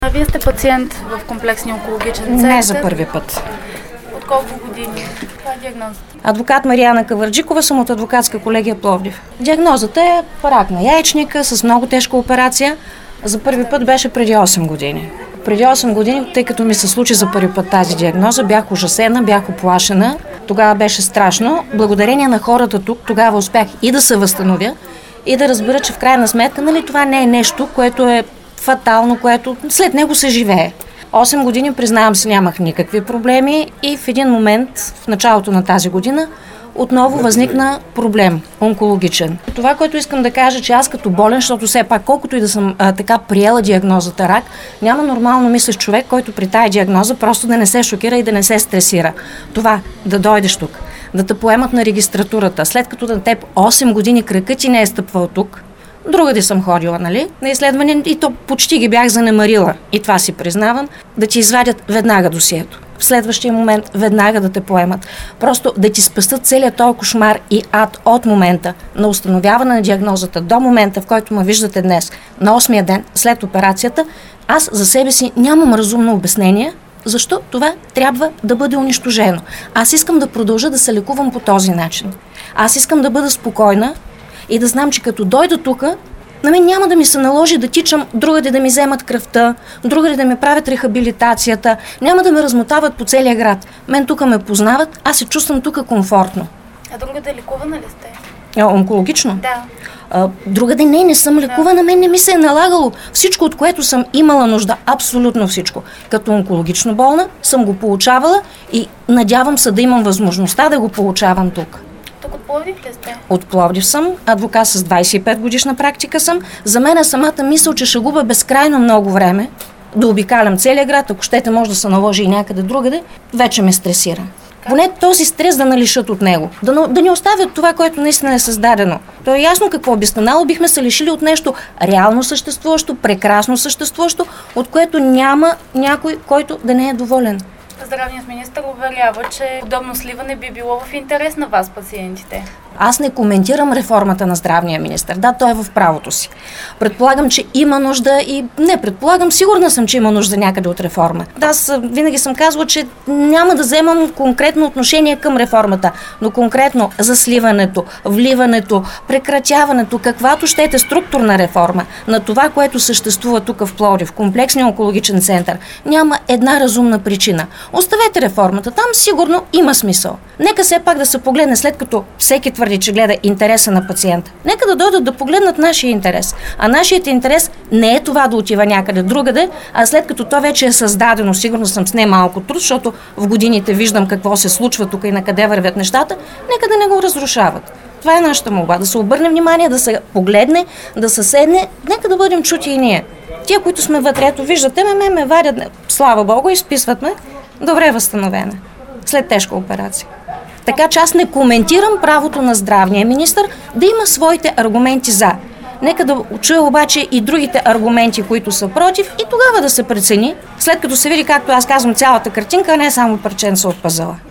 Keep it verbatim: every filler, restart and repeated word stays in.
А вие сте пациент в комплексния онкологичен център. Не за първи път. От колко години? Това е диагноза? Адвокат Мариана Кавърджикова, съм от адвокатска колегия Пловдив. Диагнозата е рак на яйчника с много тежка операция. За първи път беше преди осем години. Преди осем години, тъй като ми се случи за първи път тази диагноза, бях ужасена, бях оплашена. Тогава беше страшно. Благодарение на хората тук, тогава успях и да се възстановя, и да разбера, че в крайна сметка, нали, това не е нещо, което е фатално, което след него се живее. осем години, признавам си, нямах никакви проблеми и в един момент, в началото на тази година, отново възникна проблем, онкологичен. Това, което искам да кажа, че аз като болен, защото все пак, колкото и да съм а, така приела диагнозата рак, няма нормално мислещ човек, който при тая диагноза просто да не се шокира и да не се стресира. Това, да дойдеш тук, да те поемат на регистратурата, след като на теб осем години кракът ти не е стъпвал тук, другаде съм ходила, нали, на изследване и то почти ги бях занемарила. И това си признавам, да ти извадят веднага досието. В следващия момент веднага да те поемат. Просто да ти спестят целият този кошмар и ад от момента на установяване на диагнозата до момента, в който ме виждате днес, на осмия ден след операцията, аз за себе си нямам разумно обяснение, защо това трябва да бъде унищожено. Аз искам да продължа да се лекувам по този начин. Аз искам да бъда спокойна и да знам, че като дойда тук, на мен няма да ми се наложи да тичам другаде да ми вземат кръвта, другаде да ми правят рехабилитацията, няма да ме размотават по целия град. Мен тук ме познават, аз се чувствам тук комфортно. А другаде лекувана ли сте? А, онкологично? Да. А, другаде не, не съм лекувана, да. Мен не ми се е налагало. Всичко, от което съм имала нужда, абсолютно всичко. Като онкологично болна съм го получавала и надявам се да имам възможността да го получавам тук. Тук от Пловдив ли сте? От Пловдив съм, адвокат с двайсет и пет годишна практика съм. За мен е самата мисъл, че ще губя безкрайно много време да обикалям целия град, ако щете може да се наложи и някъде другаде, вече ме стресира. Поне този стрес да налишат от него, да, да ни оставят това, което наистина е създадено. То е ясно какво би станало, бихме се лишили от нещо реално съществуващо, прекрасно съществуващо, от което няма някой, който да не е доволен. Здравният министър уверява, че подобно сливане би било в интерес на вас, пациентите. Аз не коментирам реформата на здравния министър. Да, той е в правото си. Предполагам, че има нужда и не предполагам, сигурна съм, че има нужда някъде от реформа. Да, аз винаги съм казвала, че няма да вземам конкретно отношение към реформата, но конкретно за сливането, вливането, прекратяването, каквато щете структурна реформа на това, което съществува тук в Пловдив, комплексния онкологичен център, няма една разумна причина. Оставете реформата, там сигурно има смисъл. Нека все пак да се погледне, след като всеки твърди, че гледа интереса на пациента. Нека да дойдат да погледнат нашия интерес. А нашият интерес не е това да отива някъде другаде, а след като то вече е създадено, сигурно съм с не малко труд, защото в годините виждам какво се случва тук и на къде вървят нещата, нека да не го разрушават. Това е нашата молба, да се обърне внимание, да се погледне, да се седне, нека да бъдем чути и ние. Тия, които сме вътре, ето виждате, ме, ме, ме варят, слава Богу, изписват ме, добре възстановена, след тежка операция. Така че аз не коментирам правото на здравния министър да има своите аргументи за. Нека да чуя обаче и другите аргументи, които са против, и тогава да се прецени, след като се види, както аз казвам, цялата картинка, а не само парченца от пъзела.